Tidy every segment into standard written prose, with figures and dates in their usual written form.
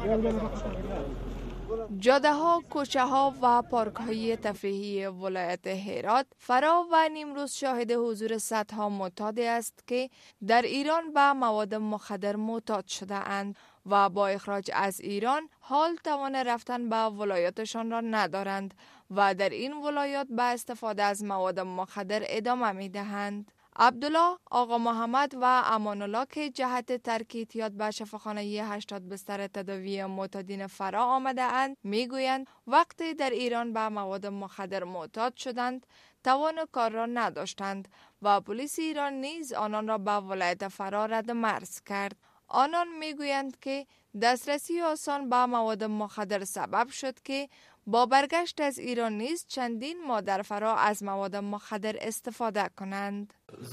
جاده ها، کوچه ها و پارک های تفریحی ولایت هرات فرا و نیمروز شاهد حضور صدها معتادی است که در ایران به مواد مخدر معتاد شده اند و با اخراج از ایران حال توان رفتن به ولایاتشان را ندارند و در این ولایات به استفاده از مواد مخدر ادامه می دهند. عبدالله، آقا محمد و امان الله که جهت ترک اعتیاد به شفاخانه 80 بستر تداوی معتادین فرا آمده اند میگویند وقتی در ایران به مواد مخدر معتاد شدند توان کار را نداشتند و پلیس ایران نیز آنان را به ولایت فرا رد مرز کرد. آنان میگویند که دسترسی آسان به مواد مخدر سبب شد که با برگشت از ایران نیز چندین ماه در فرا از مواد مخدر استفاده کنند.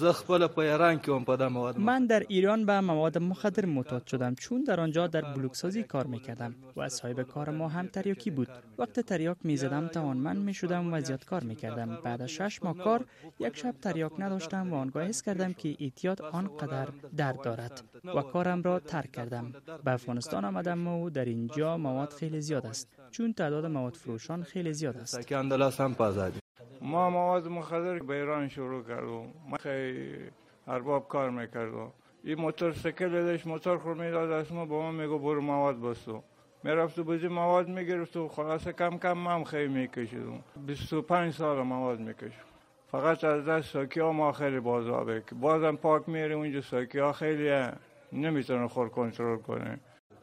من در ایران به مواد مخدر معتاد شدم چون در آنجا در بلوکسازی کار میکردم و صاحب کار ما هم تریاکی بود. وقت تریاک میزدم توانمند میشدم و زیاد کار میکردم. بعد از 6 ماه کار یک شب تریاک نداشتم و آنگاه حس کردم که اعتیاد آنقدر درد دارد و کارم را ترک کردم. به افغانستان آمدم و در اینجا مواد خیلی زیاد است چون تعداد مواد فروشان خیلی زیاد است. ما مواد مخدر به ایران شروع کردم. ما خیلی ارباب کار میکردم. این موتورسیکل داشت، موتور خور میداد از ما، با ما میگو برو مواد بستو. میرفت بزی مواد میگرفت و خلاصه کم کم من خیلی میکشیدم. 25 سال مواد میکشم. فقط از دست ساکی ها ما خیلی بازابه که بازم پاک میره اونجا ساکی ها خیلی نمیتونه خور کنترل کنه.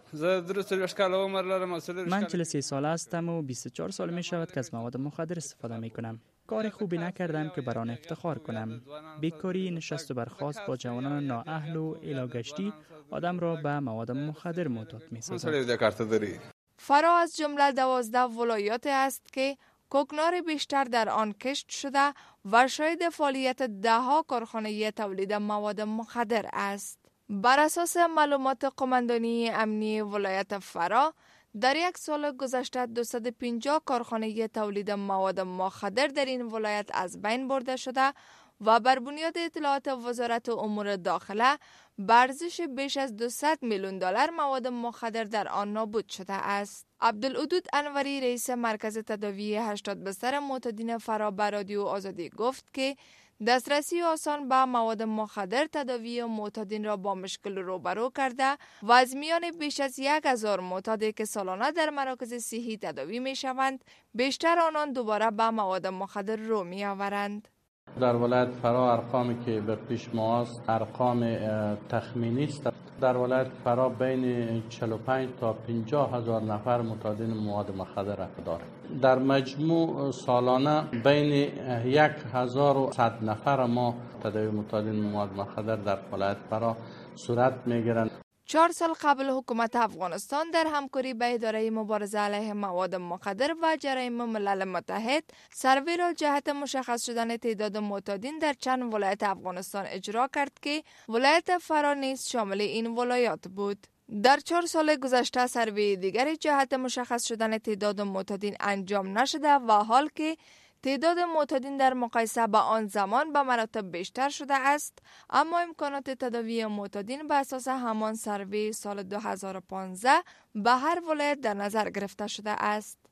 من 43 ساله هستم و 24 سال می شود که از مواد مخدر استفاده می کنم. کار خوبی نکردم که بر آن افتخار کنم. بیکاری، نشست و برخاست با جوانان نااهل و الاگشتی آدم را به مواد مخدر معتاد می سازد. فرا از جمله 12 ولایات است که کوکنار بیشتر در آن کشت شده و شاهد فعالیت ده‌ها کارخانه تولید مواد مخدر است. بر اساس معلومات قماندانی امنی ولایت فرا در یک سال گذشته 250 کارخانه تولید مواد مخدر در این ولایت از بین برده شده و بر بنیاد اطلاعات وزارت امور داخله به ارزش بیش از 200 میلیون دلار مواد مخدر در آن نابود شده است. عبدالودود انوری رئیس مرکز تداوی 80 بستر معتادین فرا به رادیو آزادی گفت که دسترسی آسان به مواد مخدر تداوی معتادین را با مشکل روبرو کرده و از میان بیش از 1000 معتادی که سالانه در مراکز صحی تداوی می شوند بیشتر آنان دوباره به مواد مخدر رو می آورند. در ولایت فرا ارقامی که به پیش ما است ارقام تخمینی است. در ولایت فرا بین 45 تا 50 هزار نفر معتادین مواد مخدر دارد. در مجموع سالانه بین 1100 نفر ما تداوی معتادین مواد مخدر در ولایت فرا صورت میگیرند. 4 سال قبل حکومت افغانستان در همکاری با اداره مبارزه علیه مواد مخدر و جرایم ملل متحد سروی را جهت مشخص شدن تعداد معتادین در چند ولایت افغانستان اجرا کرد که ولایت فرا نیز شامل این ولایات بود. در 4 سال گذشته سروی دیگری جهت مشخص شدن تعداد معتادین انجام نشده و حال که تعداد معتادین در مقایسه با آن زمان به مراتب بیشتر شده است، اما امکانات تداوی معتادین به اساس همان سروی سال 2015 به هر ولایت در نظر گرفته شده است.